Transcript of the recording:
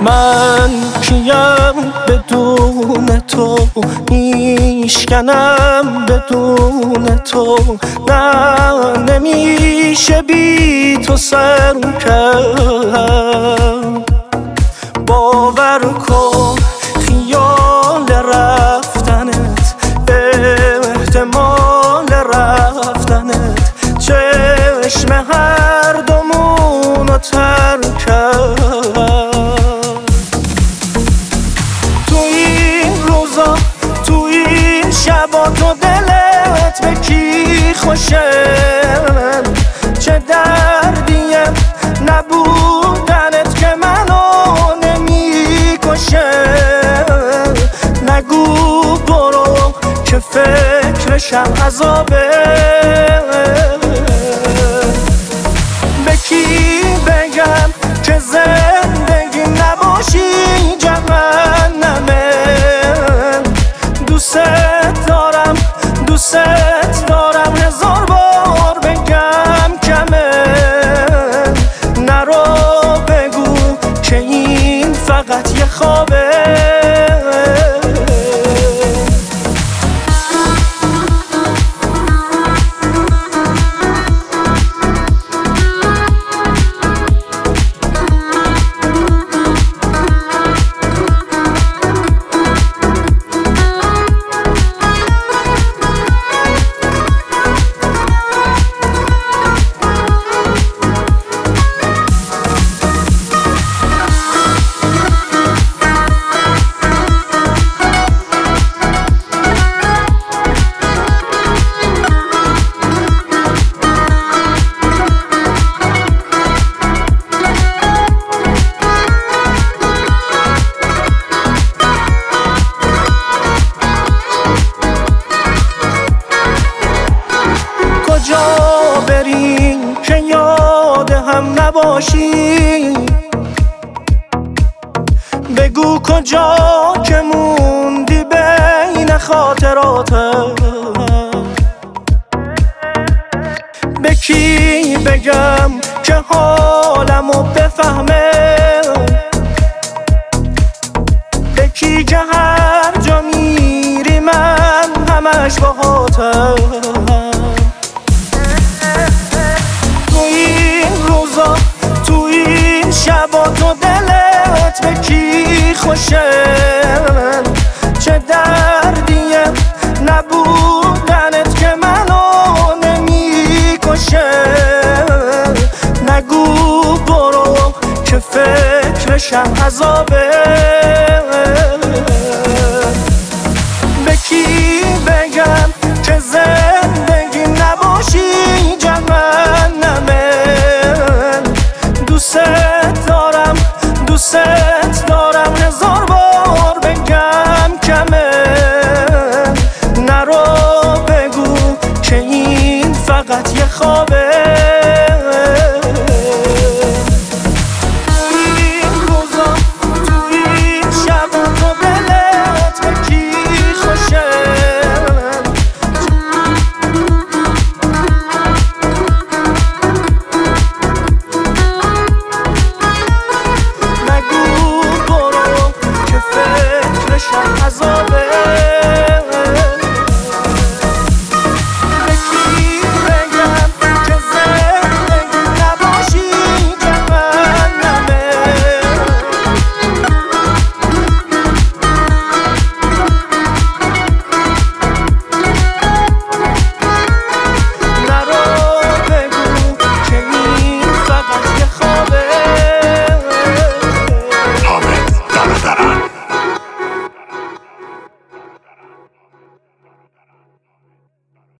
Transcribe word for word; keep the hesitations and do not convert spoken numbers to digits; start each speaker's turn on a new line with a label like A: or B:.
A: من کیم بدون تو، میشکنم بدون تو، نه نمیشه بی تو سر کرد. باور کن خیال رفتنت، احتمال رفتنت چشم هر دومونو تر کرد. تو این روزا تو این شبا تو دلت به کی خوشه، چه دردیه نبودنت که منو نمیکشه. نگو برو که فکرشم عذابه، به کی بگم که زندگی نباشی جهنمه. دوست دارم دوست دارم هزار بار بگم کمه. نرو بگو که این فقط یه خوابه. کجا بریم که یاد هم نباشی، بگو کجا که موندی بین خاطراتم. به کی بگم که حالمو بفهمه، به کی که هر جا میری من همش باهاتم. تو دلت به کی خوشه، چه دردیه نبودنت که منو نمیکشه. نگو برو که فکرشم عذابه، به کی بگم که زندگی نباشی جهنمه. دوست دوست دارم هزار بار بگم کمه. نرو بگو که این فقط یه خوابه.